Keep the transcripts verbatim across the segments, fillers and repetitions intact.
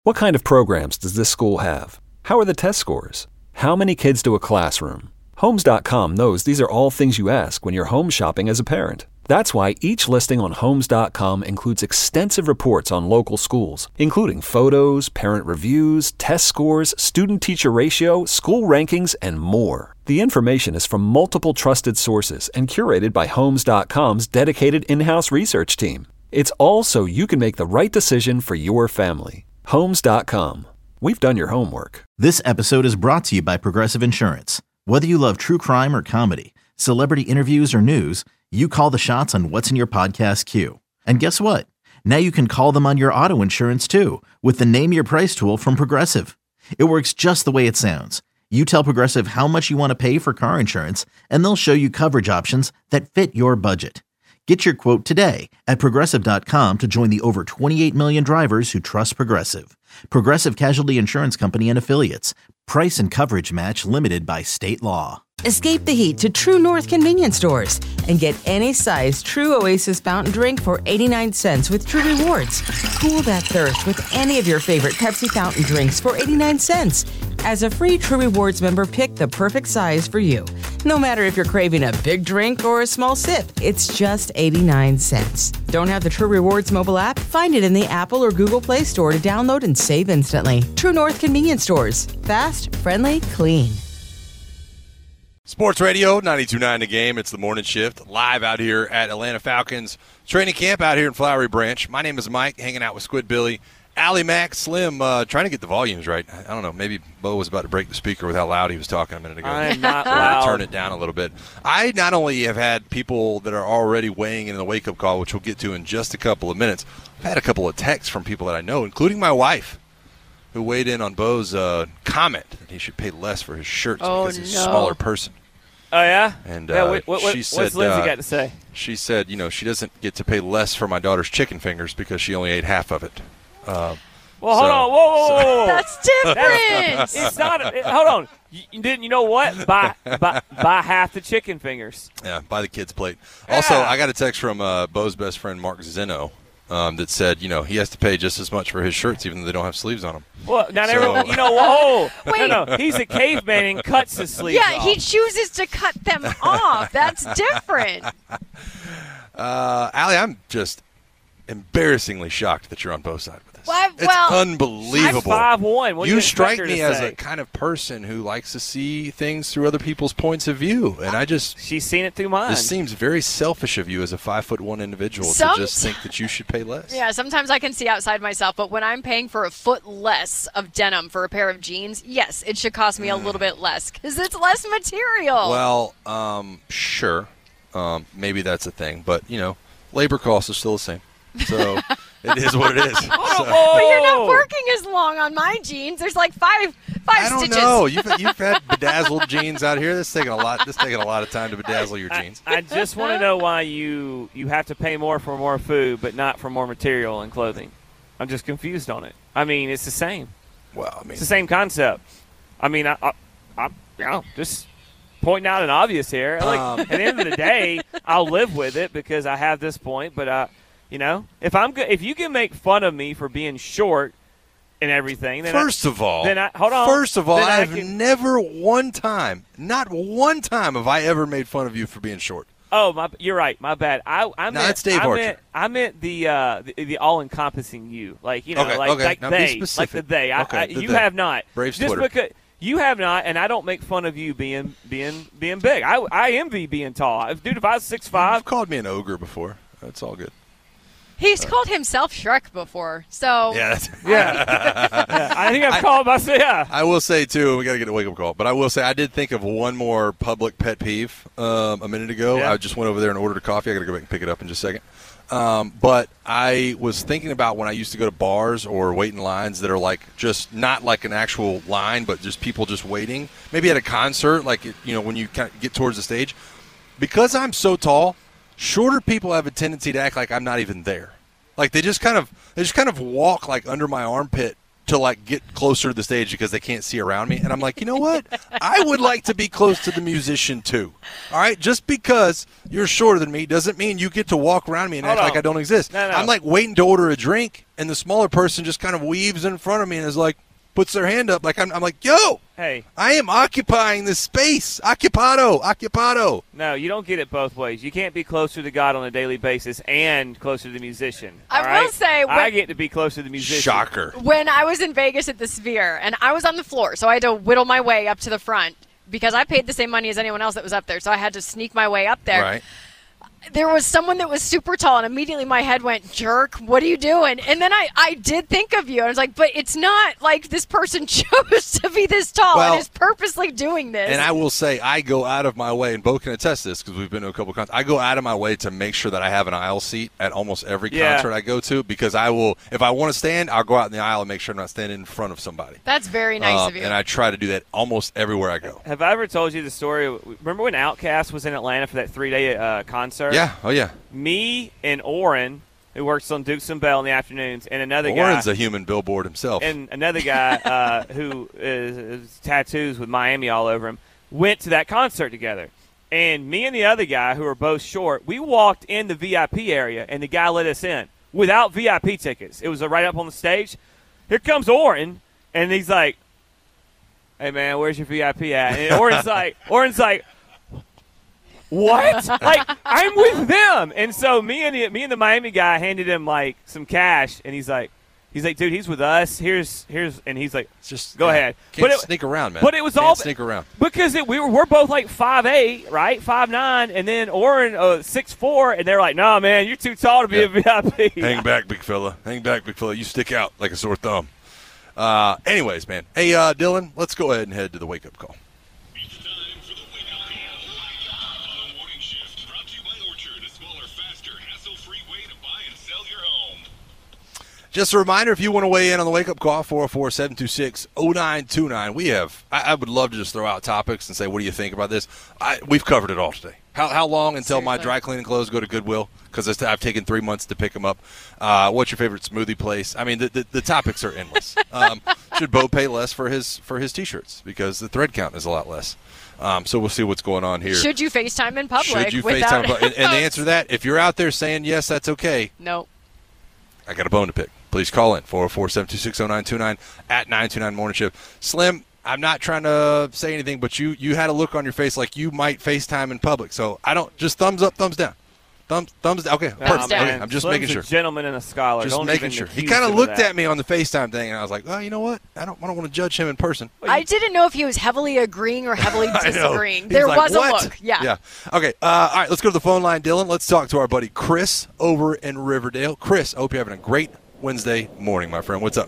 What kind of programs does this school have? How are the test scores? How many kids do a classroom? Homes dot com knows these are all things you ask when you're home shopping as a parent. That's why each listing on Homes dot com includes extensive reports on local schools, including photos, parent reviews, test scores, student-teacher ratio, school rankings, and more. The information is from multiple trusted sources and curated by Homes dot com's dedicated in-house research team. It's all so you can make the right decision for your family. Homes dot com. We've done your homework. This episode is brought to you by Progressive Insurance. Whether you love true crime or comedy, celebrity interviews or news, you call the shots on what's in your podcast queue. And guess what? Now you can call them on your auto insurance too with the Name Your Price tool from Progressive. It works just the way it sounds. You tell Progressive how much you want to pay for car insurance, and they'll show you coverage options that fit your budget. Get your quote today at Progressive dot com to join the over twenty-eight million drivers who trust Progressive. Progressive Casualty Insurance Company and Affiliates. Price and coverage match limited by state law. Escape the heat to True North convenience stores and get any size True Oasis fountain drink for eighty-nine cents with True Rewards. Cool that thirst with any of your favorite Pepsi fountain drinks for eighty-nine cents. As a free True Rewards member, pick the perfect size for you. No matter if you're craving a big drink or a small sip, it's just eighty-nine cents. Don't have the True Rewards mobile app? Find it in the Apple or Google Play Store to download and save instantly. True North convenience stores. Fast, friendly, clean. Sports Radio, ninety-two point nine The Game. It's the morning shift, live out here at Atlanta Falcons training camp out here in Flowery Branch. My name is Mike, hanging out with Squid Billy, Allie Mack, Slim, uh, trying to get the volumes right. I don't know, maybe Bo was about to break the speaker with how loud he was talking a minute ago. I'm not loud. Turn it down a little bit. I not only have had people that are already weighing in the wake-up call, which we'll get to in just a couple of minutes, I've had a couple of texts from people that I know, including my wife, who weighed in on Bo's uh, comment that he should pay less for his shirts oh, because he's no. a smaller person. Oh, yeah? And yeah, uh, what, what, she said, what's Lindsay uh, got to say? She said, you know, she doesn't get to pay less for my daughter's chicken fingers because she only ate half of it. Uh, well, so, hold on. Whoa, whoa, so. whoa, whoa. That's different. It's not. It, hold on. You, didn't you know what? Buy, buy, buy half the chicken fingers. Yeah, buy the kid's plate. Also, Yeah. I got a text from uh, Bo's best friend, Mark Zeno, um, that said, you know, he has to pay just as much for his shirts even though they don't have sleeves on them. Well, not So- everyone. You know, whoa. Wait. No, no. He's a caveman and cuts his sleeves Yeah, off. he chooses to cut them off. That's different. Uh, Allie, I'm just embarrassingly shocked that you're on both sides with this. Well, it's well, unbelievable. I'm five one. What do you you expect strike her me to as say? a kind of person who likes to see things through other people's points of view, and I just She's seen it through mine. this seems very selfish of you as a five foot one individual Some- to just think that you should pay less. Yeah, sometimes I can see outside myself, but when I'm paying for a foot less of denim for a pair of jeans, yes, it should cost me a little bit less because it's less material. Well, um, sure, um, maybe that's a thing, but you know, labor costs are still the same, so it is what it is. So- Whoa. But you're not working as long on my jeans. There's like five five I don't stitches. know. You've you've had bedazzled jeans out here. This is taking a lot. This is taking a lot of time to bedazzle your I, jeans. I just want to know why you you have to pay more for more food, but not for more material and clothing. I'm just confused on it. I mean, it's the same. Well, I mean, It's the same concept. I mean, I, I, I you know, just pointing out an obvious here. Like, Um. at the end of the day, I'll live with it because I have this point. But uh, you know, if I'm go- if you can make fun of me for being short and everything, then first I, of all, then I hold on. First of all, Then I I've can- never one time, not one time, have I ever made fun of you for being short. Oh, my, you're right. My bad. I, I No, meant, that's Dave I Archer. meant, I meant the, uh, the the all-encompassing you, like you know, Okay, like okay. like Now be they, like specific. the they. I, Okay, I, the you they. have not. Braves Just Twitter. because you have not, and I don't make fun of you being being being big. I I envy being tall, dude. If I was six You've five, called me an ogre before. That's all good. He's called himself Shrek before, so Yeah, that's, yeah, yeah. I think I've called myself. Yeah, I will say too. We got to get a wake up call, but I will say I did think of one more public pet peeve um, a minute ago. Yeah. I just went over there and ordered a coffee. I got to go back and pick it up in just a second. Um, but I was thinking about when I used to go to bars or wait in lines that are like just not like an actual line, but just people just waiting. Maybe at a concert, like you know when you kind of get towards the stage. Because I'm so tall, shorter people have a tendency to act like I'm not even there. Like they just kind of they just kind of walk like under my armpit to like get closer to the stage because they can't see around me. And I'm like, you know what? I would like to be close to the musician too. All right, just because you're shorter than me doesn't mean you get to walk around me and Hold act on. like I don't exist. No, no. I'm like waiting to order a drink, and the smaller person just kind of weaves in front of me and is like, puts their hand up. Like I'm, I'm like, yo, hey, I am occupying this space. Occupado, occupado. No, you don't get it both ways. You can't be closer to God on a daily basis and closer to the musician. I all right? will say, when, I get to be closer to the musician. Shocker. When I was in Vegas at the Sphere, and I was on the floor, so I had to whittle my way up to the front because I paid the same money as anyone else that was up there, so I had to sneak my way up there. Right. There was someone that was super tall, and immediately my head went, jerk, what are you doing? And then I, I did think of you. I was like, but it's not like this person chose to be this tall well, and is purposely doing this. And I will say, I go out of my way, and Bo can attest this because we've been to a couple of concerts. I go out of my way to make sure that I have an aisle seat at almost every Yeah. concert I go to because I will, if I want to stand, I'll go out in the aisle and make sure I'm not standing in front of somebody. That's very nice Um, of you. And I try to do that almost everywhere I go. Have I ever told you the story? Remember when Outkast was in Atlanta for that three-day uh, concert? Yeah, oh yeah. Me and Oren, who works on Dukes and Bell in the afternoons, and another Well, guy. Warren's a human billboard himself. And another guy uh, who is, is tattoos with Miami all over him went to that concert together. And me and the other guy, who are both short, we walked in the V I P area, and the guy let us in without V I P tickets. It was uh, right up on the stage. Here comes Oren, and he's like, "Hey man, where's your V I P at?" And Oren's like, "Oren's like." What? Like, I'm with them. And so me and the, me and the Miami guy handed him like some cash, and he's like, he's like, dude, he's with us. Here's here's, and he's like, It's just go yeah, ahead. Can't But it- sneak around, man. But it was Can't all sneak around. because it, we were we're both like five eight, right, five nine, and then Oren uh, six four, and they're like, nah, man, you're too tall to be Yeah. a V I P. Hang back, big fella. Hang back, big fella. You stick out like a sore thumb. Uh, anyways, man. Hey, uh, Dylan, let's go ahead and head to the wake-up call. It's time for the Wake Up Call. On the morning shift, brought to you by Orchard, a smaller, faster, hassle-free way to buy and sell your home. Just a reminder, if you want to weigh in on the wake-up call, four oh four, seven two six, oh nine two nine. We have – I would love to just throw out topics and say, what do you think about this? I, we've covered it all today. How, how long until my Seriously. dry cleaning clothes go to Goodwill? Because I've taken three months to pick them up. Uh, what's your favorite smoothie place? I mean, the, the, the topics are endless. Um, should Bo pay less for his for his T-shirts? Because the thread count is a lot less. Um, so we'll see what's going on here. Should you FaceTime in public? Should you without FaceTime? And, and the answer to that, if you're out there saying yes, that's okay, No. I got a bone to pick. Please call in, four oh four, seven two six, oh nine two nine, at nine two nine Morning Shift. Slim, I'm not trying to say anything, but you, you had a look on your face like you might FaceTime in public. So I don't – just thumbs up, thumbs down. Thumbs, thumbs down. Okay, Nah, perfect. down. Okay, I'm just Slim's making sure. a gentleman and a scholar. Just Don't making even sure. He accuse kind him of looked that. at me on the FaceTime thing, and I was like, well, you know what? I don't, I don't want to judge him in person. I didn't know if he was heavily agreeing or heavily I know. disagreeing. He's There like, was "What?" a look. Yeah. Yeah. Okay. Uh, all right. Let's go to the phone line, Dylan. Let's talk to our buddy Chris over in Riverdale. Chris, I hope you're having a great Wednesday morning, my friend. What's up?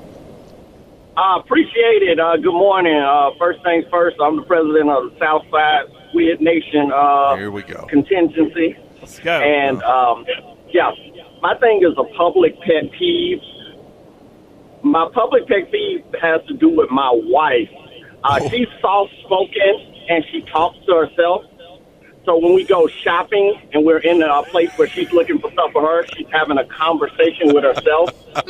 I appreciate it. Uh, good morning. Uh, first things first, I'm the president of the Southside Squid Nation uh, Here we go. contingency. Let's go. And, um, yeah, my thing is a public pet peeve. My public pet peeve has to do with my wife. Uh, Oh. She's soft-spoken, and she talks to herself. So when we go shopping and we're in a place where she's looking for stuff for her, she's having a conversation with herself.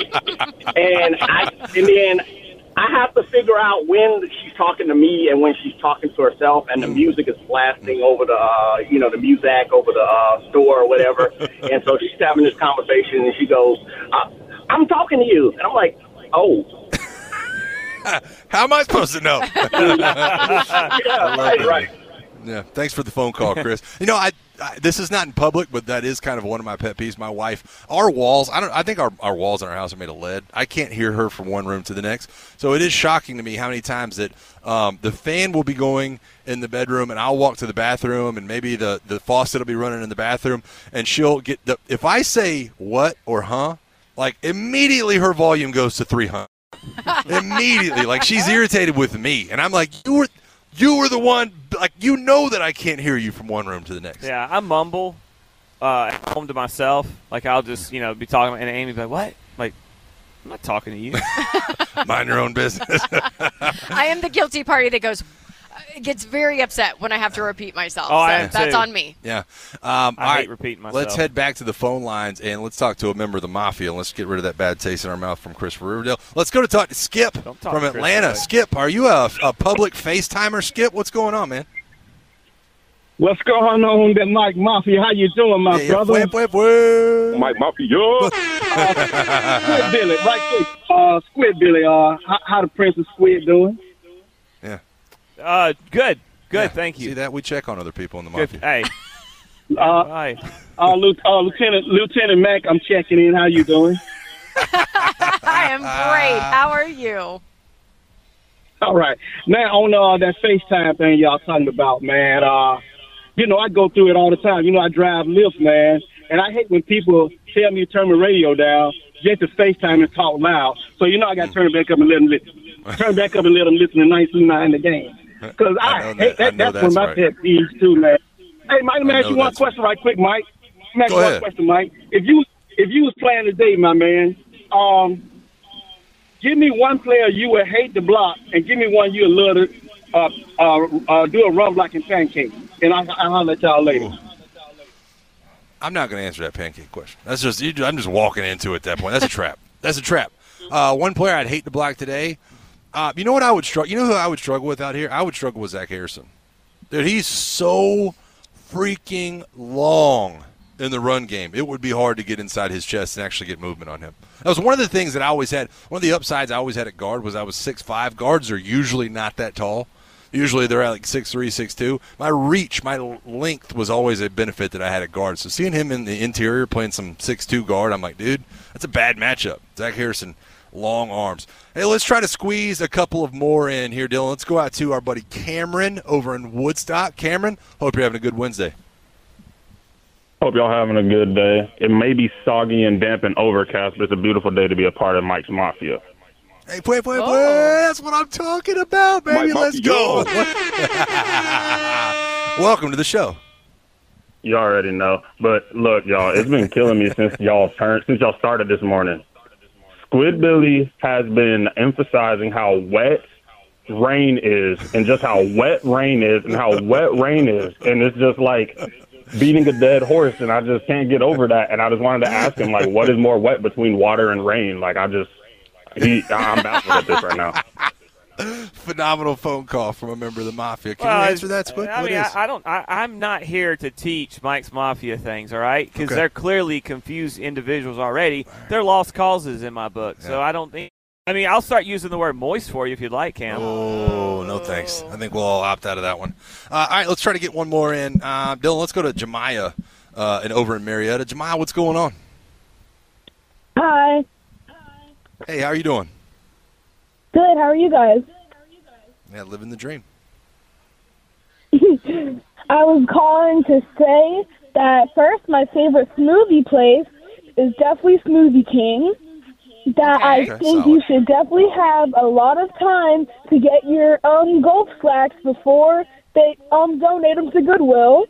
and I and then I have to figure out when she's talking to me and when she's talking to herself, and the music is blasting over the, uh, you know, the music over the uh, store or whatever. And so she's having this conversation, and she goes, uh, "I'm talking to you," and I'm like, "Oh." How am I supposed to know? Yeah, right, right. Yeah, thanks for the phone call, Chris. You know, I, I this is not in public, but that is kind of one of my pet peeves. My wife, our walls, I don't I think our, our walls in our house are made of lead. I can't hear her from one room to the next. So it is shocking to me how many times that um, the fan will be going in the bedroom and I'll walk to the bathroom and maybe the, the faucet will be running in the bathroom and she'll get the if I say what or huh, like immediately her volume goes to three hundred. Immediately. Like she's irritated with me. And I'm like, you were You were the one, like, you know that I can't hear you from one room to the next. Yeah, I mumble uh, at home to myself. Like, I'll just, you know, be talking, and Amy be like, what? Like, I'm not talking to you. Mind your own business. I am the guilty party that goes, gets very upset when I have to repeat myself. Oh, so I am that's too. on me. Yeah. Um, I all hate right, repeating myself. Let's head back to the phone lines, and let's talk to a member of the Mafia, and let's get rid of that bad taste in our mouth from Chris from Riverdale. Let's go to talk to Skip Don't talk from to Chris Atlanta. that way. Skip, are you a, a public FaceTimer, Skip? What's going on, man? What's going on there, Mike Mafia? How you doing, my Hey, brother? wait, wait, wait. Mike Mafia. uh, Squid Billy, right quick. Uh, Squid Billy, uh, how, how the Princess Squid doing? Yeah. Uh, good, good. Yeah. thank you. See that? We check on other people in the Good. mafia. Hey, Uh, hi. uh, Lieu- uh, Lieutenant Lieutenant Mac, I'm checking in. How you doing? I am great. How are you? All right. Now, on uh, that FaceTime thing y'all talking about, man, uh, you know, I go through it all the time. You know, I drive Lyft, man, and I hate when people tell me to turn my radio down just to FaceTime and talk loud. So, you know, I got to turn it back up and let them listen. Turn back up and let them listen to nineteen nine the game. Because I, I know hate that. I that. know That's one of my that's pet peeves, too, man. Hey, Mike, let me I ask know you one that's- question right quick, Mike. Let me ask Go you one ahead. question, Mike. If you, if you was playing today, my man, um, give me one player you would hate to block, and give me one you would love to uh, uh, uh, do a run block and pancake. And I, I'll let y'all later. I'm not going to answer that pancake question. That's just you, I'm just walking into it at that point. That's a trap. That's a trap. Uh, one player I'd hate to block today. Uh, you know what I would struggle? You know who I would struggle with out here? I would struggle with Zach Harrison. Dude, he's so freaking long in the run game. It would be hard to get inside his chest and actually get movement on him. That was one of the things that I always had. One of the upsides I always had at guard was I was six five. Guards are usually not that tall. Usually they're at like six three, six two. My reach, my length was always a benefit that I had at guard. So seeing him in the interior playing some six two guard, I'm like, dude, that's a bad matchup. Zach Harrison, long arms. Hey, let's try to squeeze a couple of more in here, Dylan. Let's go out to our buddy Cameron over in Woodstock. Cameron, hope you're having a good Wednesday. Hope y'all having a good day. It may be soggy and damp and overcast, but it's a beautiful day to be a part of Mike's Mafia. Hey, wait, wait, Oh. wait. That's what I'm talking about, baby. Mike Let's go. Welcome to the show. You already know. But look, y'all, it's been killing me since y'all turned, since y'all started this morning. Squid Billy has been emphasizing how wet rain is and just how wet rain is and how wet rain is. And it's just like beating a dead horse, and I just can't get over that. And I just wanted to ask him, like, what is more wet between water and rain? Like, I just, he, I'm baffled at this right now. Phenomenal phone call from a member of the Mafia. Can Well, you answer that, Squid? I What mean, is? I, I don't. I, I'm not here to teach Mike's Mafia things, all right? Because Okay. they're clearly confused individuals already. They're lost causes in my book, so Yeah. I don't think. I mean, I'll start using the word moist for you if you'd like, Cam. Oh, no thanks. I think we'll all opt out of that one. Uh, all right, let's try to get one more in. Uh, Dylan, let's go to Jemiah uh, and over in Marietta. Jemiah, what's going on? Hi. Hey, how are you doing? Good. How are you guys? Yeah, living the dream. I was calling to say that first, my favorite smoothie place is definitely Smoothie King. That Okay. I Okay, think solid. you should definitely have a lot of time to get your um golf slacks before they um donate them to Goodwill.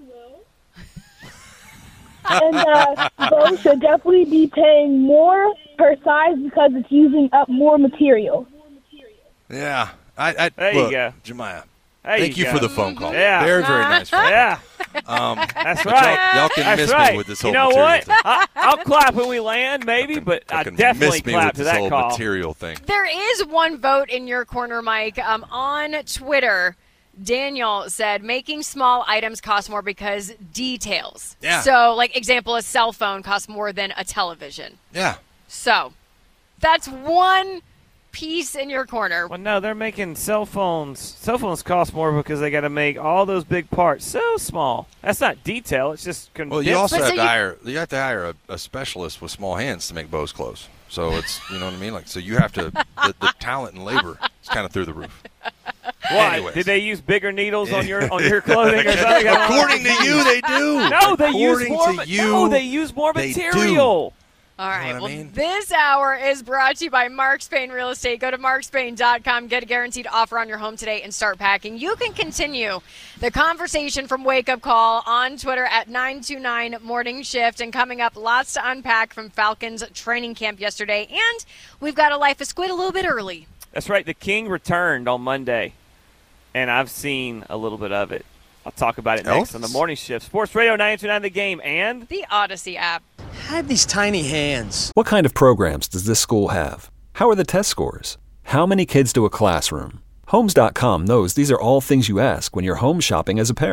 And uh, those should definitely be paying more per size because it's using up more material. Yeah. I, I, There you look, go. Jemiah, There thank you, go. for the phone call. Yeah. Very, very nice phone call. Yeah, Um, that's but right. Y'all, y'all can That's miss right. me with this whole you know material what? thing. I, I'll clap when we land, maybe, but I Y'all can definitely miss me clap with to this that whole call. material thing. There is one vote in your corner, Mike. Um, on Twitter, Daniel said making small items cost more because details. Yeah. So, like, example, a cell phone costs more than a television. Yeah. So, that's one piece in your corner. Well, no, they're making cell phones. Cell phones cost more because they got to make all those big parts so small. That's not detail. It's just condensed. Well, you also But so have to you- hire you have to hire a, a specialist with small hands to make Bose clothes. So it's you know what I mean. Like so, you have to the, the talent and labor is kind of through the roof. Why? Anyways. Did they use bigger needles on your on your clothing or something? According to you, they do. No, they use According more. to ma- you, no, they use more they do. material. All right. what I Well, mean? this hour is brought to you by Mark Spain Real Estate. Go to mark spain dot com, get a guaranteed offer on your home today, and start packing. You can continue the conversation from Wake Up Call on Twitter at nine two nine Morning Shift. And coming up, lots to unpack from Falcons training camp yesterday. And we've got a Life of Squid a little bit early. That's right. The King returned on Monday, and I've seen a little bit of it. I'll talk about it next Elvis? on the Morning Shift. Sports Radio nine two nine The Game and The Odyssey app. I have these tiny hands. What kind of programs does this school have? How are the test scores? How many kids do a classroom? Homes dot com knows these are all things you ask when you're home shopping as a parent.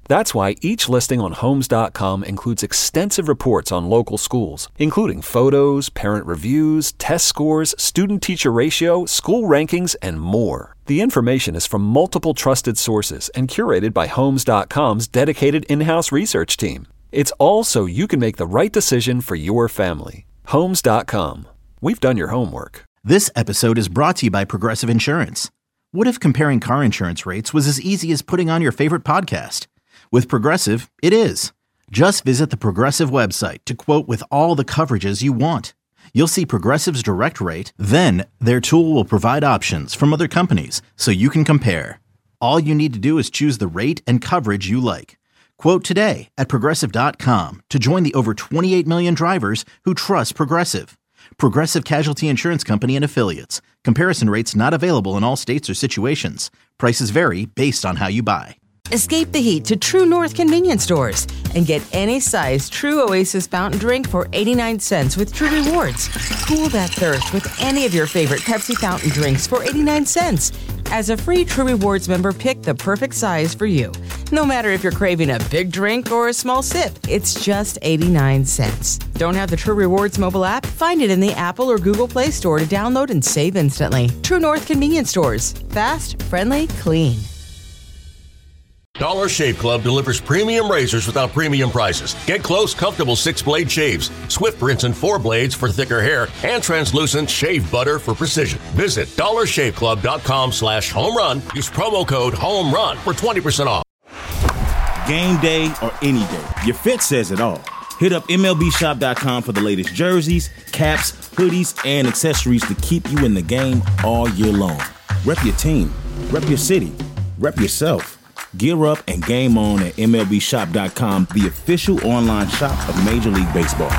That's why each listing on Homes dot com includes extensive reports on local schools, including photos, parent reviews, test scores, student-teacher ratio, school rankings, and more. The information is from multiple trusted sources and curated by Homes dot com's dedicated in-house research team. It's all so you can make the right decision for your family. Homes dot com. We've done your homework. This episode is brought to you by Progressive Insurance. What if comparing car insurance rates was as easy as putting on your favorite podcast? With Progressive, it is. Just visit the Progressive website to quote with all the coverages you want. You'll see Progressive's direct rate, then their tool will provide options from other companies so you can compare. All you need to do is choose the rate and coverage you like. Quote today at Progressive dot com to join the over twenty-eight million drivers who trust Progressive. Progressive Casualty Insurance Company and Affiliates. Comparison rates not available in all states or situations. Prices vary based on how you buy. Escape the heat to True North convenience stores and get any size True Oasis fountain drink for eighty-nine cents with True Rewards. Cool that thirst with any of your favorite Pepsi fountain drinks for eighty-nine cents. As a free True Rewards member, pick the perfect size for you. No matter if you're craving a big drink or a small sip, it's just eighty-nine cents. Don't have the True Rewards mobile app? Find it in the Apple or Google Play Store to download and save instantly. True North convenience stores. Fast, friendly, clean. Dollar Shave Club delivers premium razors without premium prices. Get close, comfortable six-blade shaves, swift rinse and four blades for thicker hair, and translucent shave butter for precision. Visit dollar shave club dot com slash home run. Use promo code HOMERUN for twenty percent off. Game day or any day, your fit says it all. Hit up M L B shop dot com for the latest jerseys, caps, hoodies, and accessories to keep you in the game all year long. Rep your team, rep your city, rep yourself. Gear up and game on at M L B shop dot com, the official online shop of Major League Baseball.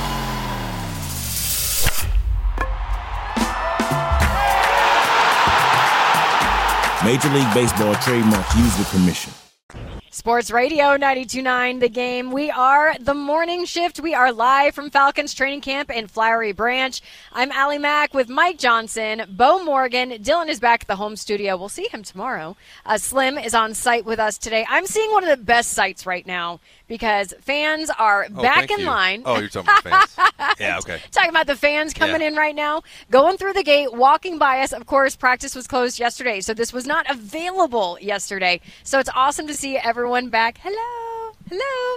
Major League Baseball trademarks used with permission. Sports Radio ninety-two point nine The Game. We are the morning shift. We are live from Falcons training camp in Flowery Branch. I'm Allie Mack with Mike Johnson, Bo Morgan. Dylan is back at the home studio. We'll see him tomorrow. Uh, Slim is on site with us today. I'm seeing one of the best sights right now because fans are Oh, back thank in you. line. Oh, you're talking about fans. Yeah, okay. Talking about the fans coming Yeah. in right now, going through the gate, walking by us. Of course, practice was closed yesterday, so this was not available yesterday. So it's awesome to see everyone back. Hello. Hello.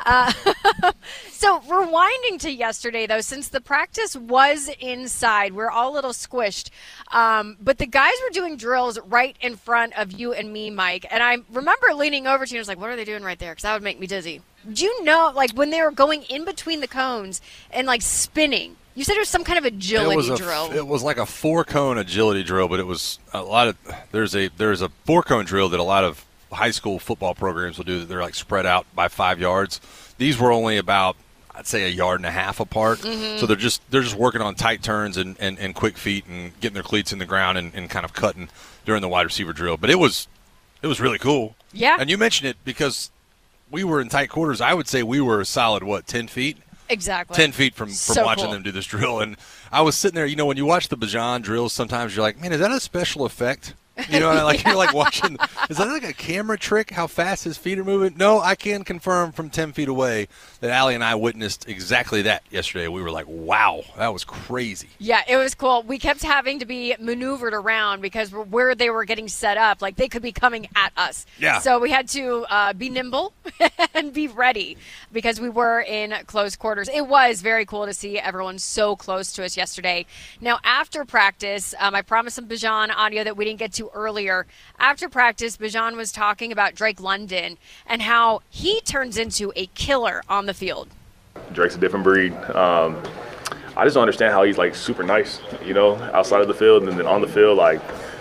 Uh, so rewinding to yesterday, though, since the practice was inside, we're all a little squished. Um, but the guys were doing drills right in front of you and me, Mike. And I remember leaning over to you and I was like, what are they doing right there? Because that would make me dizzy. Do you know, like, when they were going in between the cones and, like, spinning, you said it was some kind of agility it was a, drill. It was like a four cone agility drill, but it was a lot of. There's a there's a four cone drill that a lot of high school football programs will do. That they're like spread out by five yards. These were only about, I'd say, a yard and a half apart. Mm-hmm. So they're just they're just working on tight turns and, and, and quick feet and getting their cleats in the ground and, and kind of cutting during the wide receiver drill. But it was it was really cool. Yeah. And you mentioned it because we were in tight quarters. I would say we were a solid what ten feet. Exactly. Ten feet from, from So watching cool. them do this drill. And I was sitting there, you know, when you watch the Bajan drills, sometimes you're like, man, is that a special effect? You know, like Yeah. you're like watching, is that like a camera trick, how fast his feet are moving? No, I can confirm from ten feet away that Allie and I witnessed exactly that yesterday. We were like, wow, that was crazy. Yeah, it was cool. We kept having to be maneuvered around because where they were getting set up, like they could be coming at us. Yeah. So we had to uh, be nimble and be ready because we were in close quarters. It was very cool to see everyone so close to us yesterday. Now, after practice, um, I promised some Bajan audio that we didn't get to earlier. After practice, Bajan was talking about Drake London and how he turns into a killer on the field. Drake's a different breed. Um, I just don't understand how he's like super nice, you know, outside of the field, and then on the field, like,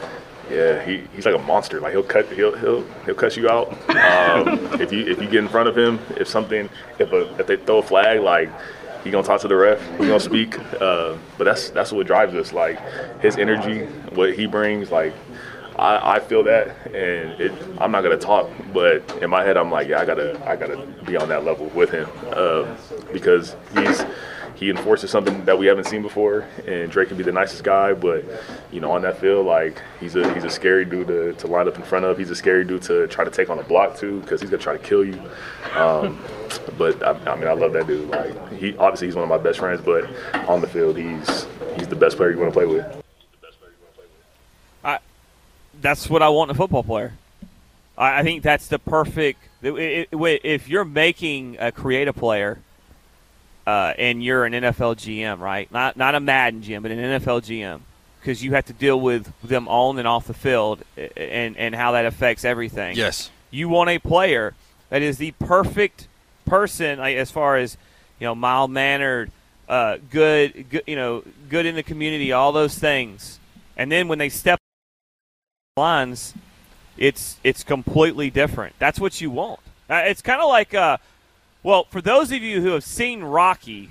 yeah, he, he's like a monster. Like he'll cut he'll he'll he'll cut you out. Um, if you if you get in front of him, if something if a if they throw a flag, like he gonna talk to the ref, he gonna speak. Uh, but that's that's what drives us. Like his energy, what he brings, like. I, I feel that, and it, I'm not gonna talk, but in my head, I'm like, yeah, I gotta, I gotta be on that level with him uh, because he's he enforces something that we haven't seen before, and Drake can be the nicest guy, but, you know, on that field, like, he's a he's a scary dude to, to line up in front of. He's a scary dude to try to take on a block, too, because he's going to try to kill you. Um, but, I, I mean, I love that dude. Like, he obviously he's one of my best friends, but on the field, he's he's the best player you want to play with. I, that's what I want in a football player. I, I think that's the perfect it, – it, if you're making a creative player – Uh, and you're an N F L G M, right? Not not a Madden G M, but an N F L G M, because you have to deal with them on and off the field and, and how that affects everything. Yes. You want a player that is the perfect person, like, as far as, you know, mild-mannered, uh, good, good, you know, good in the community, all those things. And then when they step lines, it's it's completely different. That's what you want. Uh, it's kind of like uh, – well, for those of you who have seen Rocky,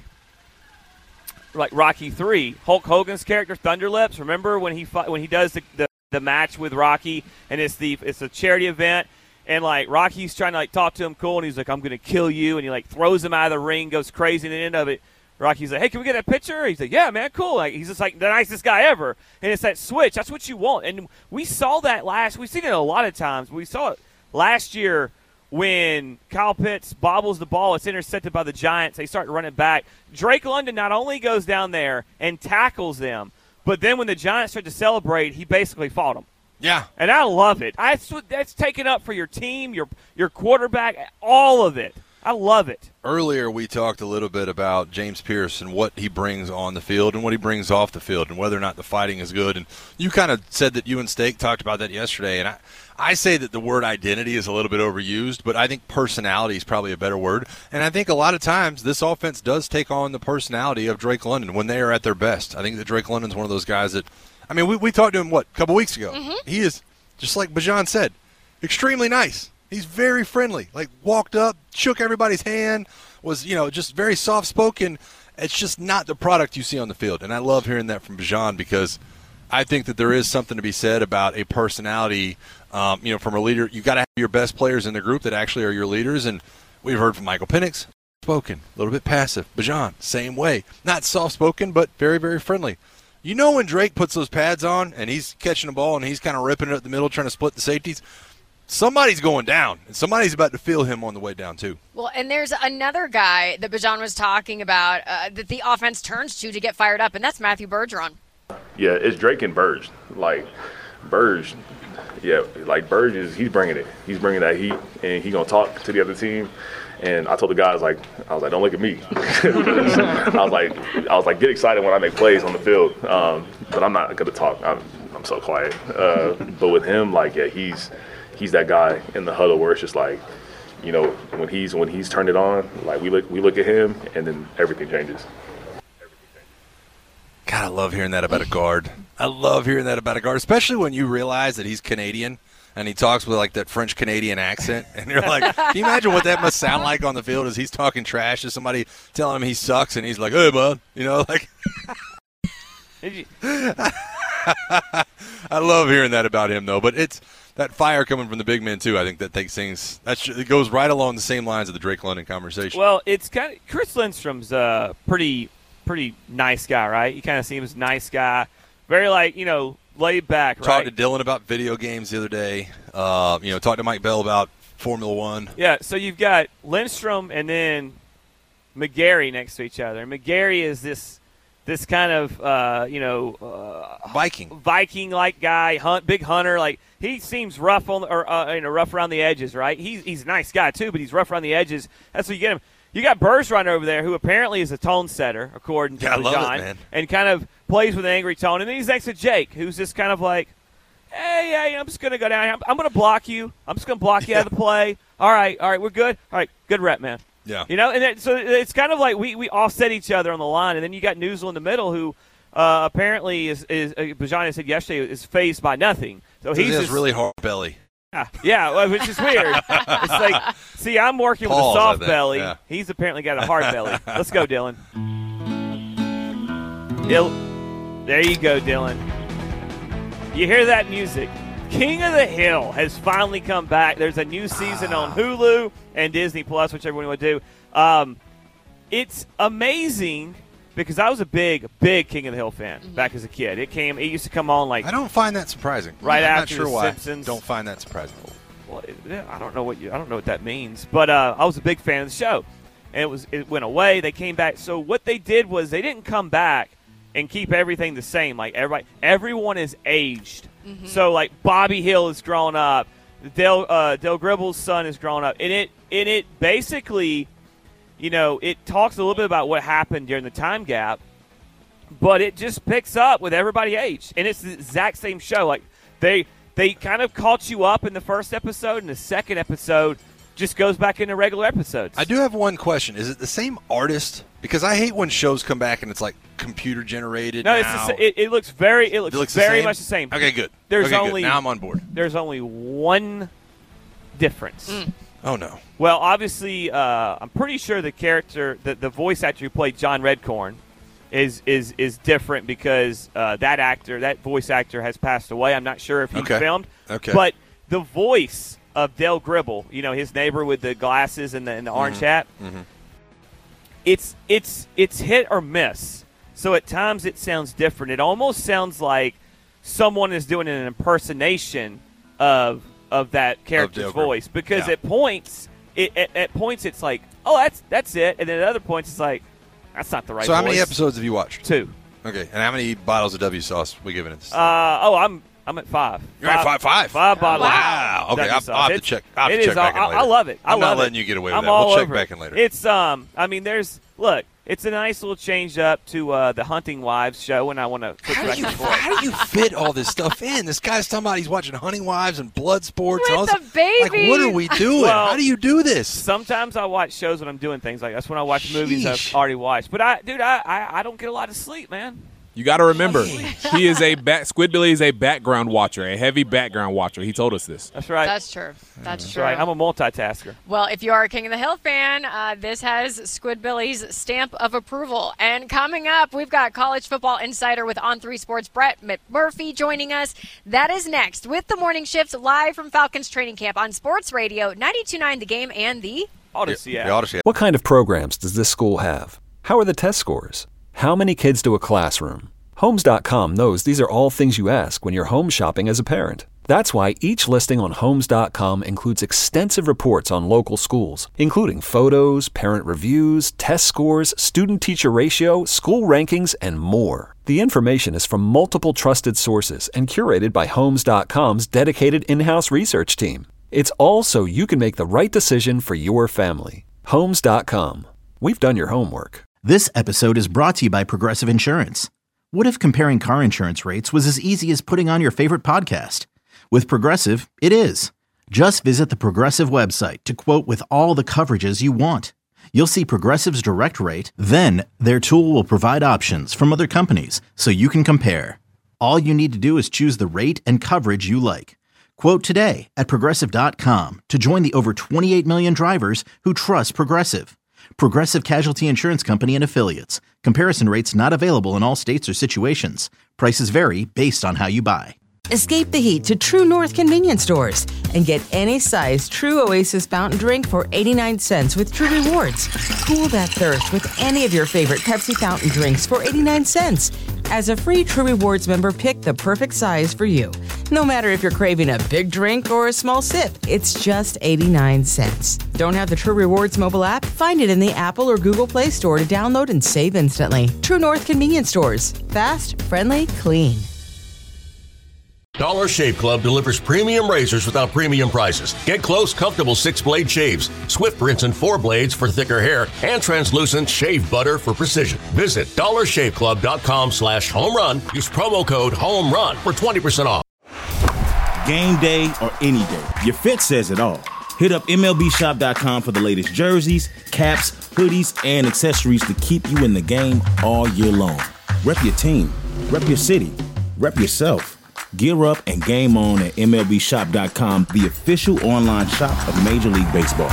like Rocky three, Hulk Hogan's character Thunder Lips, remember when he fought, when he does the, the the match with Rocky, and it's the it's a charity event, and like Rocky's trying to like talk to him cool, and he's like, "I'm gonna kill you," and he like throws him out of the ring, goes crazy, and at the end of it, Rocky's like, "Hey, can we get a picture?" He's like, "Yeah, man, cool." Like, he's just like the nicest guy ever, and it's that switch. That's what you want, and we saw that last. We've seen it a lot of times. We saw it last year. When Kyle Pitts bobbles the ball, it's intercepted by the Giants. They start to run it back. Drake London not only goes down there and tackles them, but then when the Giants start to celebrate, he basically fought them. Yeah. And I love it. I, that's taken up for your team, your your quarterback, all of it. I love it. Earlier we talked a little bit about James Pierce and what he brings on the field and what he brings off the field and whether or not the fighting is good. And you kind of said that you and Steak talked about that yesterday. And I, I say that the word identity is a little bit overused, but I think personality is probably a better word. And I think a lot of times this offense does take on the personality of Drake London when they are at their best. I think that Drake London's one of those guys that, I mean, we, we talked to him, what, a couple weeks ago. Mm-hmm. He is, just like Bajan said, extremely nice. He's very friendly, like walked up, shook everybody's hand, was, you know, just very soft-spoken. It's just not the product you see on the field. And I love hearing that from Bajan because I think that there is something to be said about a personality, um, you know, from a leader. You've got to have your best players in the group that actually are your leaders. And we've heard from Michael Penix, spoken, a little bit passive. Bajan, same way. Not soft-spoken, but very, very friendly. You know when Drake puts those pads on and he's catching the ball and he's kind of ripping it up the middle, trying to split the safeties, somebody's going down, and somebody's about to feel him on the way down, too. Well, and there's another guy that Bajan was talking about uh, that the offense turns to to get fired up, and that's Matthew Bergeron. Yeah, it's Drake and Burge. Like, Burge, yeah, like Burge is, he's bringing it. He's bringing that heat, and he's going to talk to the other team. And I told the guys, like, I was like, don't look at me. I was like, I was like, get excited when I make plays on the field. Um, but I'm not going to talk. I'm, I'm so quiet. Uh, but with him, like, yeah, he's – he's that guy in the huddle where it's just like, you know, when he's when he's turned it on, like we look we look at him and then everything changes. God, I love hearing that about a guard. I love hearing that about a guard, especially when you realize that he's Canadian and he talks with like that French Canadian accent, and you're like, can you imagine what that must sound like on the field as he's talking trash to somebody telling him he sucks, and he's like, hey, bud, you know, like. I love hearing that about him, though, but it's. That fire coming from the big men, too, I think that takes things – that it goes right along the same lines of the Drake London conversation. Well, it's kind of – Chris Lindstrom's a pretty pretty nice guy, right? He kind of seems nice guy. Very, like, you know, laid back, right? Talked to Dylan about video games the other day. Uh, you know, talked to Mike Bell about Formula One. Yeah, so you've got Lindstrom and then McGarry next to each other. And McGarry is this – this kind of, uh, you know, uh, Viking, Viking-like guy, hunt, big hunter. Like he seems rough on, or uh, you know, rough around the edges, right? He's he's a nice guy too, but he's rough around the edges. That's what you get him. You got Bergeron over there, who apparently is a tone setter, according to yeah, John, I love it, man. and kind of plays with an angry tone. And then he's next to Jake, who's just kind of like, hey, hey, I'm just gonna go down here. I'm, I'm gonna block you. I'm just gonna block you yeah. out of the play. All right, all right, we're good. All right, good rep, man. Yeah. You know, and it, so it's kind of like we, we offset each other on the line, and then you got Newsel in the middle who uh, apparently is, is uh, Bajan said yesterday, is phased by nothing. So he's he has just, really hard belly. Yeah, yeah, well, which is weird. It's like, see, I'm working Pause, with a soft belly. Yeah. He's apparently got a hard belly. Let's go, Dylan. Il- there you go, Dylan. You hear that music? King of the Hill has finally come back. There's a new season on Hulu and Disney Plus, whichever one you want to do. Um, it's amazing because I was a big, big King of the Hill fan mm-hmm. back as a kid. It came. It used to come on like. I don't find that surprising. Right I'm after not sure the why. Simpsons. Don't find that surprising. Well, it, I don't know what you. I don't know what that means. But uh, I was a big fan of the show, and it was. It went away. They came back. So what they did was they didn't come back and keep everything the same. Like everybody, everyone is aged. Mm-hmm. So like Bobby Hill is grown up. Dale uh, Dale Gribble's son is grown up, and it and it basically, you know, it talks a little bit about what happened during the time gap. But it just picks up with everybody aged, and it's the exact same show. Like they they kind of caught you up in the first episode, and the second episode just goes back into regular episodes. I do have one question: is it the same artist? Because I hate when shows come back and it's like computer generated. No, now. it's the, it, it looks very it looks, it looks the very same? much the same. Okay, good. There's okay, only good. Now I'm on board. There's only one difference. Mm. Oh no. Well, obviously, uh, I'm pretty sure the character, the, the voice actor who played John Redcorn, is is is different because uh, that actor, that voice actor, has passed away. I'm not sure if he okay. filmed. Okay. But the voice of Dale Gribble, you know, his neighbor with the glasses and the, and the orange mm-hmm. hat, mm-hmm. it's it's it's hit or miss. So at times it sounds different. It almost sounds like someone is doing an impersonation of of that character's voice because yeah. at points it at, at points it's like, oh, that's that's it, and then at other points it's like, that's not the right So how voice. many episodes have you watched? Two. Okay. And how many bottles of W sauce we giving it? Uh, oh, I'm I'm at five. You're at five, five? Five bottles. Wow. of Okay, W I'll, sauce. I'll have to It's- check. I'll have it to is check back all- in later. I love it. I I'm love not letting it. you get away with I'm that. all We'll check over back it. in later. It's um. I mean, there's look. It's a nice little change up to uh, the Hunting Wives show, and I want to switch How back do, you, and forth. how do you fit all this stuff in? This guy's talking about he's watching Hunting Wives and Blood Sports. With and all the this. baby. Like, what are we doing? Well, how do you do this? Sometimes I watch shows when I'm doing things like that's when I watch movies Sheesh. I've already watched. But I, dude, I, I, I don't get a lot of sleep, man. You got to remember, he is a back, Squidbilly is a background watcher, a heavy background watcher. He told us this. That's right. That's true. That's, That's true. right. I'm a multitasker. Well, if you are a King of the Hill fan, uh, this has Squidbilly's stamp of approval. And coming up, we've got college football insider with On three Sports, Brett McMurphy, joining us. That is next with the morning shift live from Falcons training camp on Sports Radio, ninety-two point nine The Game and the Odyssey app. The Odyssey app. What kind of programs does this school have? How are the test scores? How many kids do a classroom? Homes dot com knows these are all things you ask when you're home shopping as a parent. That's why each listing on Homes dot com includes extensive reports on local schools, including photos, parent reviews, test scores, student-teacher ratio, school rankings, and more. The information is from multiple trusted sources and curated by Homes dot com's dedicated in-house research team. It's all so you can make the right decision for your family. Homes dot com. We've done your homework. This episode is brought to you by Progressive Insurance. What if comparing car insurance rates was as easy as putting on your favorite podcast? With Progressive, it is. Just visit the Progressive website to quote with all the coverages you want. You'll see Progressive's direct rate, then their tool will provide options from other companies so you can compare. All you need to do is choose the rate and coverage you like. Quote today at Progressive dot com to join the over twenty-eight million drivers who trust Progressive. Progressive Casualty Insurance Company and Affiliates. Comparison rates not available in all states or situations. Prices vary based on how you buy. Escape the heat to True North convenience stores and get any size True Oasis fountain drink for eighty-nine cents with True Rewards. Cool that thirst with any of your favorite Pepsi fountain drinks for eighty-nine cents. As a free True Rewards member, pick the perfect size for you. No matter if you're craving a big drink or a small sip, it's just eighty-nine cents. Don't have the True Rewards mobile app? Find it in the Apple or Google Play Store to download and save instantly. True North convenience stores. Fast, friendly, clean. Dollar Shave Club delivers premium razors without premium prices. Get close, comfortable six-blade shaves, swift rinse and four blades for thicker hair, and translucent shave butter for precision. Visit dollar shave club dot com slash home run. Use promo code HOMERUN for twenty percent off. Game day or any day, your fit says it all. Hit up M L B shop dot com for the latest jerseys, caps, hoodies, and accessories to keep you in the game all year long. Rep your team, rep your city, rep yourself. Gear up and game on at M L B shop dot com, the official online shop of Major League Baseball.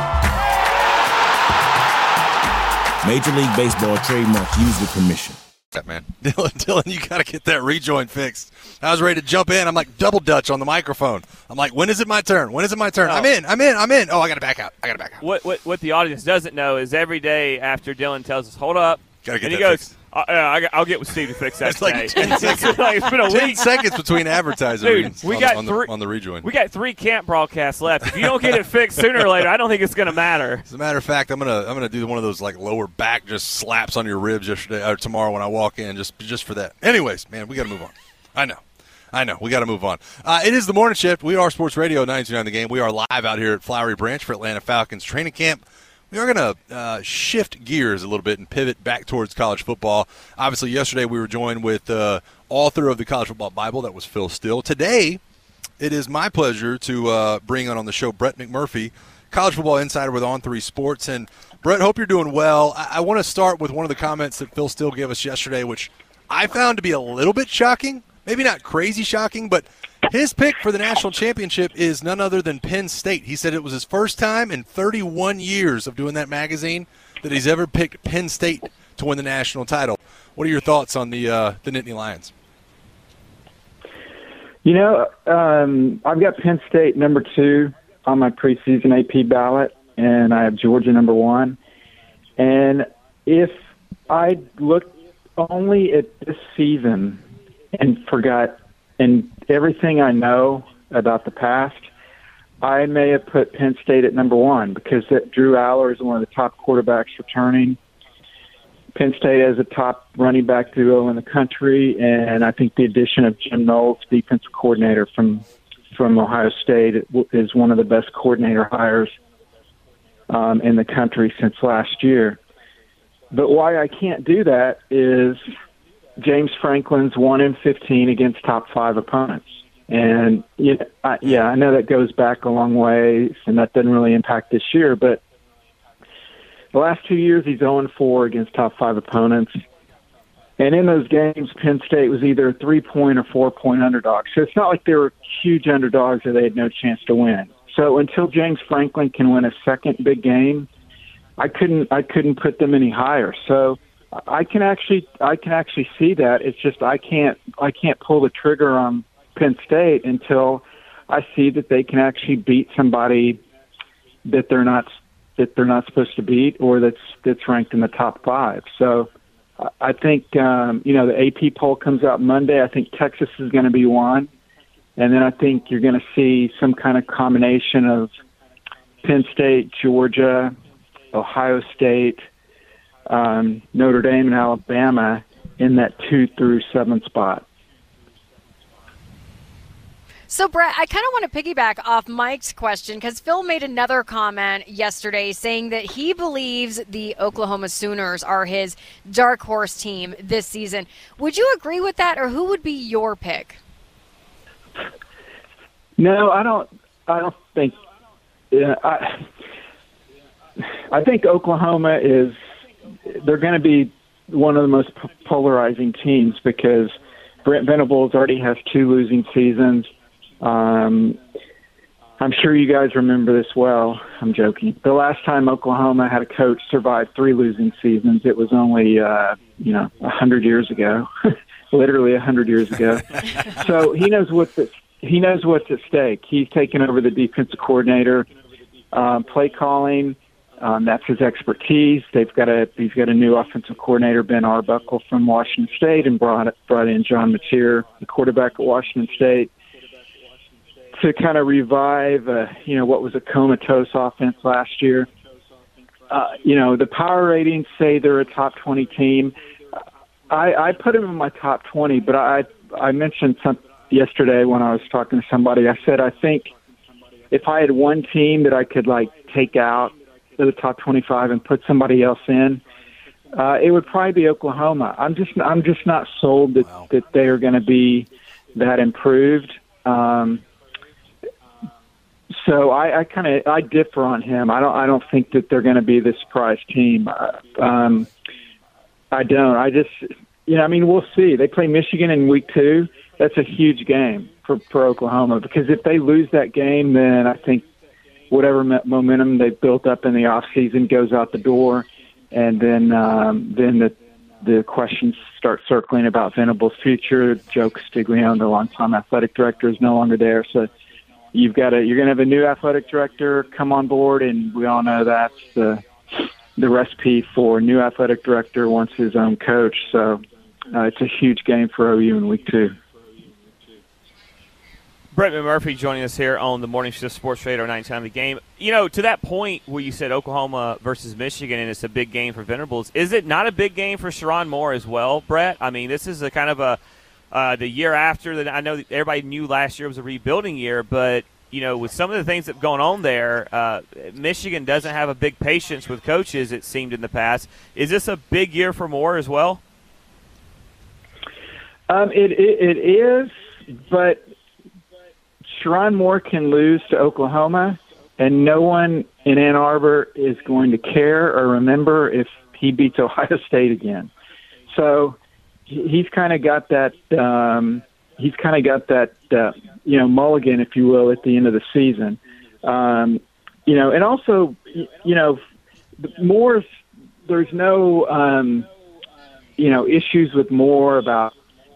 Major League Baseball trademarks used with permission. man. Dylan, Dylan, you got to get that rejoin fixed. I was ready to jump in. I'm like double dutch on the microphone. I'm like, when is it my turn? When is it my turn? Oh. I'm in. I'm in. I'm in. Oh, I got to back out. I got to back out. What, what what the audience doesn't know is every day after Dylan tells us, hold up, Gotta get and he that goes, fixed. uh, uh, I'll get with Steve to fix that It's like today. ten seconds. Like, it's been a ten week. seconds between advertising Dude, readings we on, got on, three, the, on the rejoin. We got three camp broadcasts left. If you don't get it fixed sooner or later, I don't think it's going to matter. As a matter of fact, I'm gonna I'm gonna do one of those like lower back just slaps on your ribs yesterday or tomorrow when I walk in, just just for that. Anyways, man, we got to move on. I know. I know. We got to move on. Uh, it is the morning shift. We are Sports Radio ninety-two point nine The Game. We are live out here at Flowery Branch for Atlanta Falcons training camp. We are going to uh, shift gears a little bit and pivot back towards college football. Obviously, yesterday we were joined with uh, author of the College Football Bible. That was Phil Steele. Today, it is my pleasure to uh, bring on on the show Brett McMurphy, college football insider with On three Sports. And, Brett, hope you're doing well. I, I want to start with one of the comments that Phil Steele gave us yesterday, which I found to be a little bit shocking. Maybe not crazy shocking, but his pick for the national championship is none other than Penn State. He said it was his first time in thirty-one years of doing that magazine that he's ever picked Penn State to win the national title. What are your thoughts on the uh, the Nittany Lions? You know, um, I've got Penn State number two on my preseason A P ballot, and I have Georgia number one. And if I looked only at this season and forgot and everything I know about the past, I may have put Penn State at number one because that Drew Aller is one of the top quarterbacks returning. Penn State has a top running back duo in the country, and I think the addition of Jim Knowles, defensive coordinator from from Ohio State, is one of the best coordinator hires um, in the country since last year. But why I can't do that is James Franklin's one in fifteen against top five opponents. And, yeah, I, yeah, I know that goes back a long way, and that doesn't really impact this year. But the last two years, he's oh and four against top five opponents. And in those games, Penn State was either a three-point or four-point underdog. So it's not like they were huge underdogs or they had no chance to win. So until James Franklin can win a second big game, I couldn't I couldn't put them any higher. So I can actually I can actually see that. It's just I can't I can't pull the trigger on Penn State until I see that they can actually beat somebody that they're not that they're not supposed to beat or that's that's ranked in the top five. So I think um, you know the A P poll comes out Monday. I think Texas is going to be one, and then I think you're going to see some kind of combination of Penn State, Georgia, Ohio State, um, Notre Dame, and Alabama in that two through seven spot. So, Brett, I kind of want to piggyback off Mike's question because Phil made another comment yesterday saying that he believes the Oklahoma Sooners are his dark horse team this season. Would you agree with that, or who would be your pick? No, I don't. I don't think. Yeah, I. I think Oklahoma is. They're going to be one of the most polarizing teams because Brent Venables already has two losing seasons. Um, I'm sure you guys remember this well. I'm joking. The last time Oklahoma had a coach survive three losing seasons, it was only, uh, you know, a hundred years ago, literally a hundred years ago. So he knows what's at, he knows what's at stake. He's taken over the defensive coordinator, um, play calling. Um, that's his expertise. They've got a he's got a new offensive coordinator, Ben Arbuckle from Washington State, and brought brought in John Mateer, the quarterback at Washington State, to kind of revive, uh, you know, what was a comatose offense last year. Uh, you know, the power ratings say they're a top twenty team. I, I put them in my top twenty, but I I mentioned some yesterday when I was talking to somebody. I said I think if I had one team that I could like take out to the top twenty-five and put somebody else in, uh, it would probably be Oklahoma. I'm just I'm just not sold that wow. that they are going to be that improved. Um, So I, I kind of I differ on him. I don't I don't think that they're going to be the surprise team. Uh, um, I don't. I just you know I mean we'll see. They play Michigan in week two. That's a huge game for, for Oklahoma because if they lose that game, then I think whatever momentum they've built up in the off season goes out the door, and then um, then the the questions start circling about Venables' future. Joe Castiglione, the longtime athletic director, is no longer there. So you've got a, you're going to have a new athletic director come on board, and we all know that's the the recipe for a new athletic director wants his own coach. So uh, it's a huge game for O U in week two. Brett McMurphy joining us here on the Morning Shift Sports Radar ninety-nine The Game. You know, to that point where you said Oklahoma versus Michigan and it's a big game for Venables, is it not a big game for Sherrone Moore as well, Brett? I mean, this is a kind of a uh, the year after that. I know that everybody knew last year was a rebuilding year, but you know, with some of the things that have gone on there, uh, Michigan doesn't have a big patience with coaches, it seemed in the past. Is this a big year for Moore as well? Um, it, it, it is, but Sherrone Moore can lose to Oklahoma, and no one in Ann Arbor is going to care or remember if he beats Ohio State again. So he's kind of got that um, – he's kind of got that uh, – you know, mulligan, if you will, at the end of the season. Um, you know, and also, you know, Moore, there's no, um, you know, issues with Moore about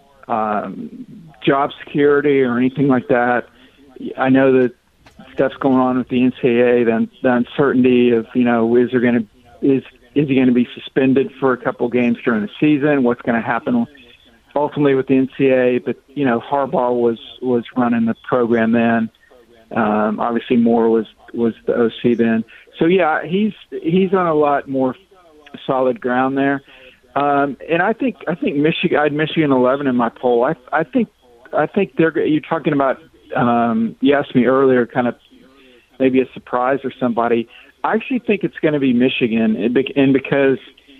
um, job security or anything like that. I know that stuff's going on with the N C double A, the, the uncertainty of, you know, is there going to, is, is he going to be suspended for a couple games during the season? What's going to happen ultimately with the N C double A, but, you know, Harbaugh was, was running the program then. Um, obviously Moore was, was the O C then. So, yeah, he's he's on a lot more solid ground there. Um, and I think I think Michigan, I had Michigan eleven in my poll. I, I think I think they're, you're talking about, um, you asked me earlier, kind of maybe a surprise or somebody. I actually think it's going to be Michigan, and because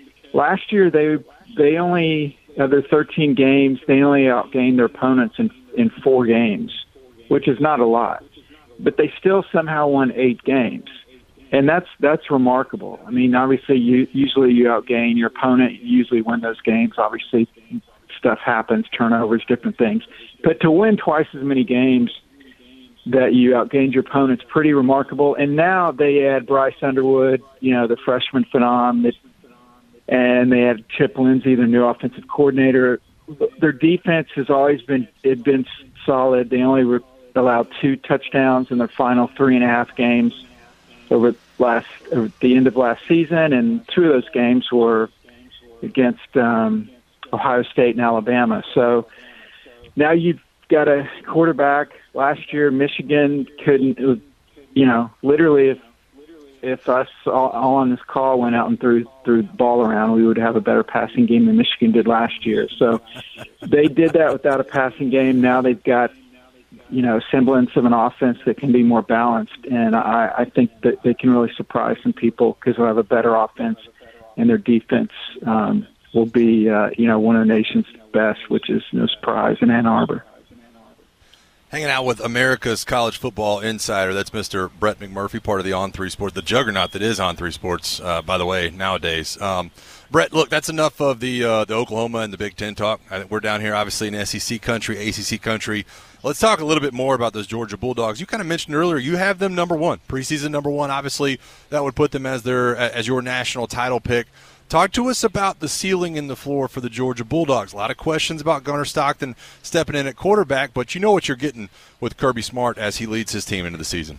last year they they only – of their thirteen games, they only outgained their opponents in, in four games, which is not a lot. But they still somehow won eight games. And that's that's remarkable. I mean, obviously, you usually you outgain your opponent. You usually win those games. Obviously, stuff happens, turnovers, different things. But to win twice as many games that you outgained your opponent's pretty remarkable. And now they add Bryce Underwood, you know, the freshman phenom that – and they had Chip Lindsey, their new offensive coordinator. Their defense has always been it been solid. They only re- allowed two touchdowns in their final three and a half games over last over the end of last season, and two of those games were against um, Ohio State and Alabama. So now you've got a quarterback. Last year, Michigan couldn't. It was, you know, literally if. If us all, all on this call went out and threw threw the ball around, we would have a better passing game than Michigan did last year. So they did that without a passing game. Now they've got, you know, a semblance of an offense that can be more balanced, and I, I think that they can really surprise some people because they'll have a better offense, and their defense um, will be, uh, you know, one of the nation's best, which is no surprise in Ann Arbor. Hanging out with America's college football insider. That's Mister Brett McMurphy, part of the On three Sports, the juggernaut that is On three Sports, uh, by the way, nowadays. Um, Brett, look, that's enough of the uh, the Oklahoma and the Big Ten talk. I think we're down here, obviously, in S E C country, A C C country. Let's talk a little bit more about those Georgia Bulldogs. You kind of mentioned earlier you have them number one, preseason number one. Obviously, that would put them as their as your national title pick. Talk to us about the ceiling and the floor for the Georgia Bulldogs. A lot of questions about Gunnar Stockton stepping in at quarterback, but you know what you're getting with Kirby Smart as he leads his team into the season.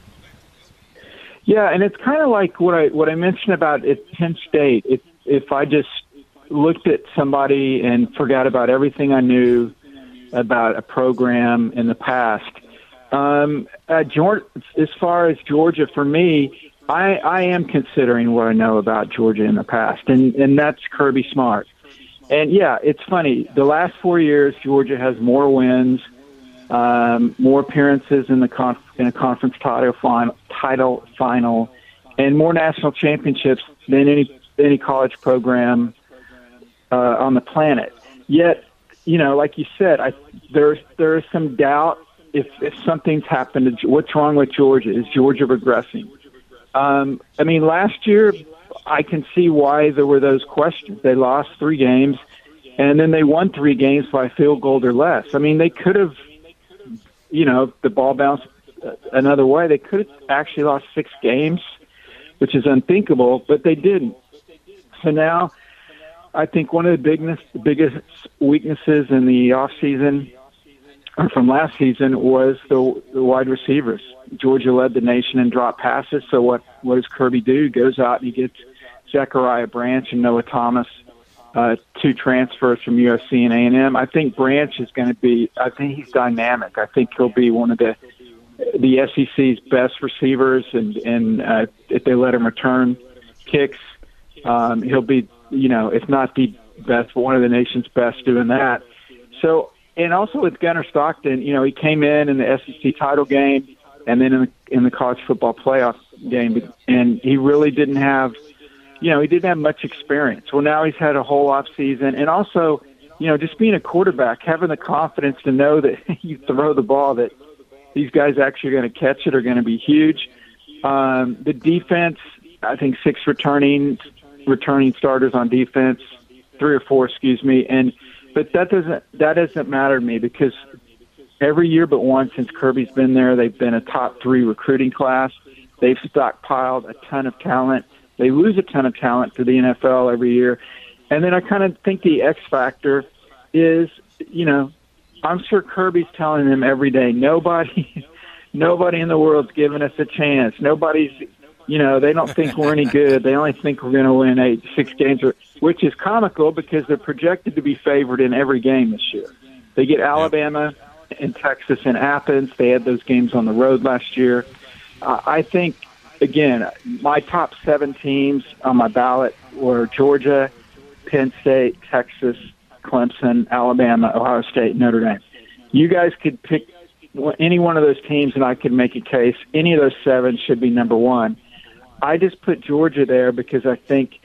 Yeah, and it's kind of like what I what I mentioned about at Penn State. If if I just looked at somebody and forgot about everything I knew about a program in the past, um, uh, Georgia, as far as Georgia, for me, I, I am considering what I know about Georgia in the past, and, and that's Kirby Smart. And, yeah, it's funny. The last four years, Georgia has more wins, um, more appearances in the conf- in a conference title final, title final, and more national championships than any any college program uh, on the planet. Yet, you know, like you said, I, there's there is some doubt if, if something's happened. To, what's wrong with Georgia? Is Georgia regressing? Um, I mean, last year, I can see why there were those questions. They lost three games, and then they won three games by a field goal or less. I mean, they could have, you know, the ball bounced another way. They could have actually lost six games, which is unthinkable, but they didn't. So now I think one of the biggest biggest weaknesses in the off season, or from last season, was the, the wide receivers. Georgia led the nation in drop passes. So what what does Kirby do? He goes out and he gets Zechariah Branch and Noah Thomas, uh, two transfers from U S C and A and M. I think Branch is going to be. I think he's dynamic. I think he'll be one of the the S E C's best receivers, and and uh, if they let him return kicks, um, he'll be, you know, if not the best, but one of the nation's best doing that. So, and also with Gunnar Stockton, you know, he came in in the S E C title game and then in the, in the college football playoff game, and he really didn't have, you know, he didn't have much experience. Well, now he's had a whole off season, and also, you know, just being a quarterback, having the confidence to know that you throw the ball, that these guys actually are going to catch it, are going to be huge. Um, the defense, I think six returning returning starters on defense, three or four, excuse me, and but that doesn't that doesn't matter to me, because every year but one since Kirby's been there, they've been a top three recruiting class. They've stockpiled a ton of talent. They lose a ton of talent to the N F L every year. And then I kind of think the X factor is, you know, I'm sure Kirby's telling them every day, nobody, nobody in the world's giving us a chance. Nobody's, you know, they don't think we're any good. They only think we're going to win eight, six games, which is comical because they're projected to be favored in every game this year. They get Alabama and Texas and Athens. They had those games on the road last year. Uh, I think, again, my top seven teams on my ballot were Georgia, Penn State, Texas, Clemson, Alabama, Ohio State, Notre Dame. You guys could pick any one of those teams, and I could make a case. Any of those seven should be number one. I just put Georgia there because I think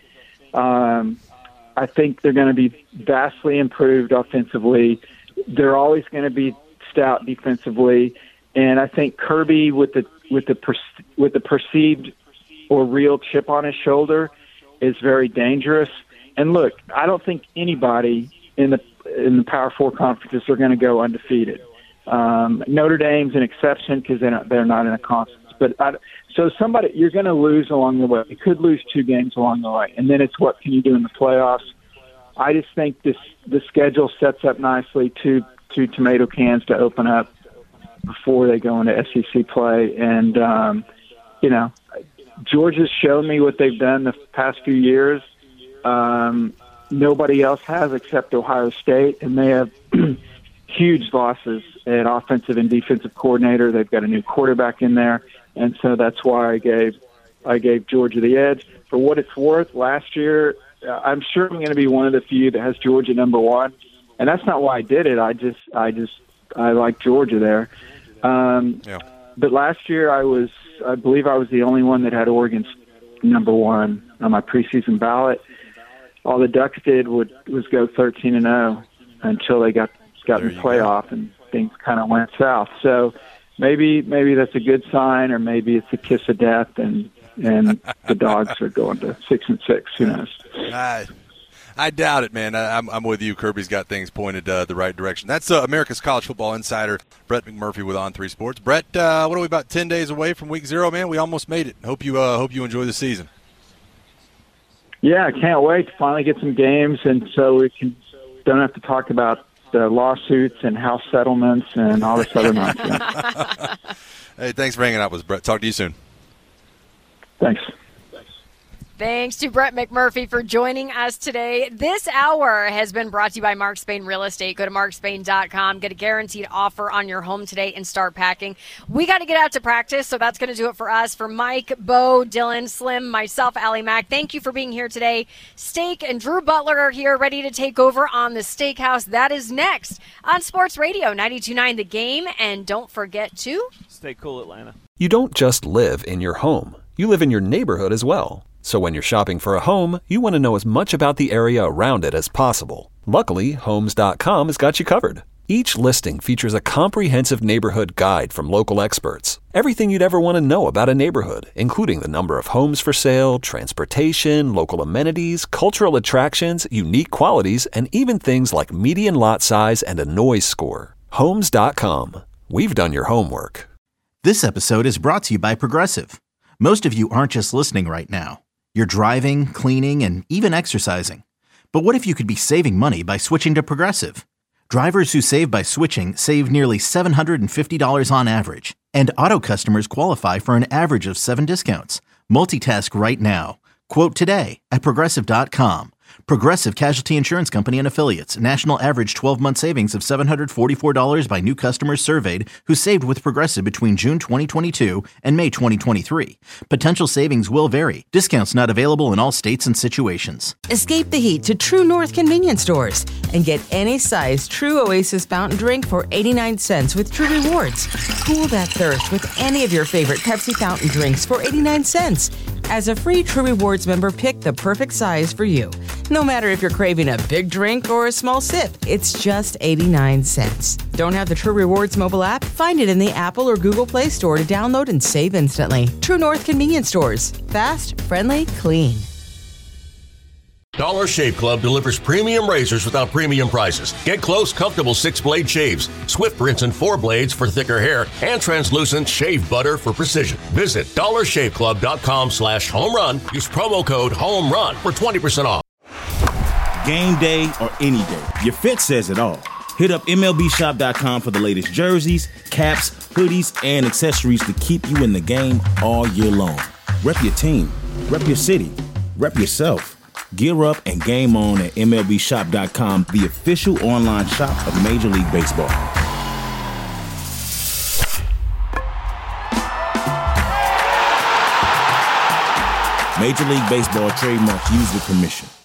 um, I think they're going to be vastly improved offensively. They're always going to be stout defensively, and I think Kirby, with the with the per, with the perceived or real chip on his shoulder, is very dangerous. And look, I don't think anybody in the in the Power Four conferences are going to go undefeated. Um, Notre Dame's an exception because they're not, they're not in a conference. But I, so somebody, you're going to lose along the way. You could lose two games along the way, and then it's what can you do in the playoffs. I just think this the schedule sets up nicely two two tomato cans to open up before they go into S E C play. And um, you know, Georgia's shown me what they've done the past few years. Um, nobody else has except Ohio State, and they have huge losses at offensive and defensive coordinator. They've got a new quarterback in there, and so that's why I gave I gave Georgia the edge. For what it's worth, last year, uh, I'm sure I'm going to be one of the few that has Georgia number one, and that's not why I did it. I just I just I like Georgia there. Um, yeah. But last year, I was I believe I was the only one that had Oregon's number one on my preseason ballot. All the Ducks did would, was go thirteen and oh until they got got in the playoff, go. and things kind of went south. So maybe maybe that's a good sign, or maybe it's a kiss of death, and and the Dogs are going to six and six. Who knows? I, I doubt it, man. I, I'm I'm with you. Kirby's got things pointed uh, the right direction. That's uh, America's College Football Insider, Brett McMurphy with On Three Sports. Brett, uh, what are we about ten days away from Week Zero, man? We almost made it. Hope you uh, hope you enjoy the season. Yeah, I can't wait to finally get some games, and so we can don't have to talk about the lawsuits and house settlements and all this other nonsense. Hey, thanks for hanging out with us, Brett. Talk to you soon. Thanks. Thanks to Brett McMurphy for joining us today. This hour has been brought to you by Mark Spain Real Estate. Go to mark spain dot com. Get a guaranteed offer on your home today and start packing. We got to get out to practice, so that's going to do it for us. For Mike, Bo, Dylan, Slim, myself, Allie Mack, thank you for being here today. Steak and Drew Butler are here ready to take over on the Steakhouse. That is next on Sports Radio ninety-two point nine The Game. And don't forget to stay cool, Atlanta. You don't just live in your home. You live in your neighborhood as well. So when you're shopping for a home, you want to know as much about the area around it as possible. Luckily, Homes dot com has got you covered. Each listing features a comprehensive neighborhood guide from local experts. Everything you'd ever want to know about a neighborhood, including the number of homes for sale, transportation, local amenities, cultural attractions, unique qualities, and even things like median lot size and a noise score. Homes dot com. We've done your homework. This episode is brought to you by Progressive. Most of you aren't just listening right now. You're driving, cleaning, and even exercising. But what if you could be saving money by switching to Progressive? Drivers who save by switching save nearly seven hundred fifty dollars on average. And auto customers qualify for an average of seven discounts. Multitask right now. Quote today at Progressive dot com. Progressive Casualty Insurance Company and Affiliates. National average twelve-month savings of seven hundred forty-four dollars by new customers surveyed who saved with Progressive between June twenty twenty-two and May twenty twenty-three. Potential savings will vary. Discounts not available in all states and situations. Escape the heat to True North convenience stores and get any size True Oasis fountain drink for eighty-nine cents with True Rewards. Cool that thirst with any of your favorite Pepsi fountain drinks for eighty-nine cents. As a free True Rewards member, pick the perfect size for you. No matter if you're craving a big drink or a small sip, it's just eighty-nine cents. Don't have the True Rewards mobile app? Find it in the Apple or Google Play Store to download and save instantly. True North convenience stores. Fast, friendly, clean. Dollar Shave Club delivers premium razors without premium prices. Get close, comfortable six-blade shaves, Swift rinse and four blades for thicker hair, and translucent shave butter for precision. Visit dollar shave club dot com slash home run. Use promo code HOMERUN for twenty percent off. Game day or any day, your fit says it all. Hit up M L B shop dot com for the latest jerseys, caps, hoodies, and accessories to keep you in the game all year long. Rep your team, rep your city, rep yourself. Gear up and game on at M L B shop dot com, the official online shop of Major League Baseball. Major League Baseball trademarks used with permission.